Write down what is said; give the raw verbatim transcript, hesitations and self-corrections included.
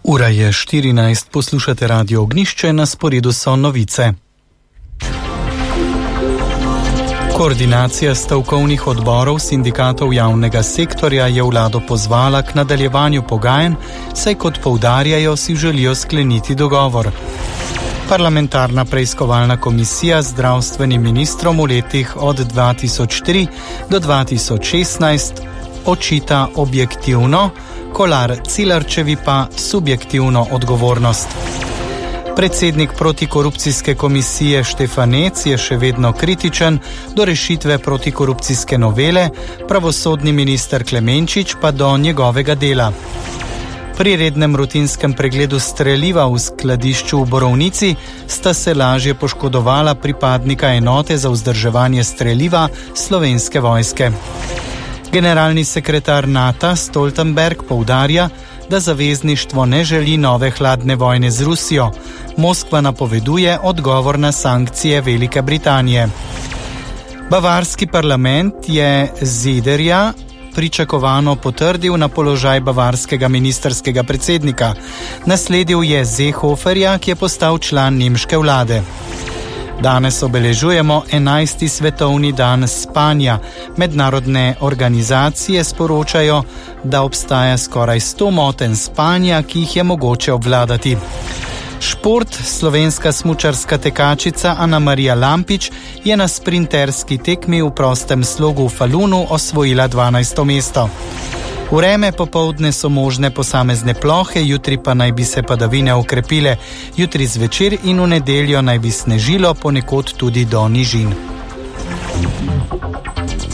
Ura je štirinajst, poslušate Radio Ognjišče, na sporedu so novice. Koordinacija stavkovnih odborov sindikatov javnega sektorja je vlado pozvala k nadaljevanju pogajanj, saj kot poudarjajo, si želijo skleniti dogovor. Parlamentarna preiskovalna komisija z zdravstvenim ministrom v letih od dva tisoč tri do dva tisoč šestnajst očita objektivno, Kolar Cilarčevi pa subjektivno odgovornost. Predsednik protikorupcijske komisije Štefanec je še vedno kritičen do rešitve protikorupcijske novele, pravosodni minister Klemenčič pa do njegovega dela. Pri rednem rutinskem pregledu streliva v skladišču v Borovnici sta se lažje poškodovala pripadnika enote za vzdrževanje streliva Slovenske vojske. Generalni sekretar NATO Stoltenberg poudarja, da zavezništvo ne želi nove hladne vojne z Rusijo. Moskva napoveduje odgovor na sankcije Velike Britanije. Bavarski parlament je Ziderja pričakovano potrdil na položaj bavarskega ministerskega predsednika. Nasledil je Seehoferja, ki je postal član nemške vlade. Danes obeležujemo enajsti svetovni dan spanja. Mednarodne organizacije sporočajo, da obstaja skoraj sto motenj spanja, ki jih je mogoče obvladati. Šport, slovenska smučarska tekačica Anamarija Lampič je na sprinterski tekmi v prostem slogu v Falunu osvojila dvanajsto mesto. Vreme popoldne so možne posamezne plohe, jutri pa naj bi se padavine okrepile. Jutri zvečer in v nedeljo naj bi snežilo, ponekod tudi do nižin.